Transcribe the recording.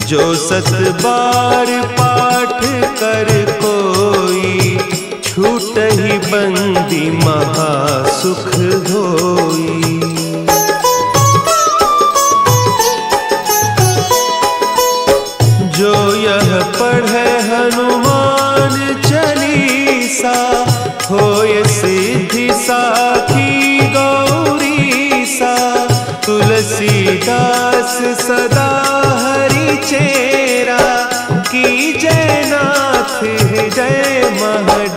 जो 7 बार पाठ कर कोई, छूटहि बंदी महासुख होई। जो यह पढ़े हनुमान चालीसा, होय सिद्धि साखी गौरी सा। तुलसीदास सदा हरि चेरा, की जय नाथ जय मह